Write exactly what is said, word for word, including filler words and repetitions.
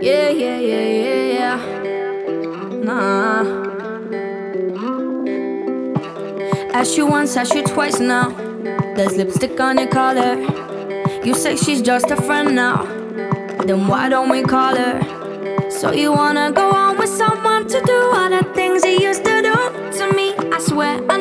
Yeah, yeah, yeah, yeah, yeah. Nah. Asked you once, asked you twice now. There's lipstick on your collar. You say she's just a friend now. Then why don't we call her? So you wanna go on with someone to do all the things you used to do to me? I swear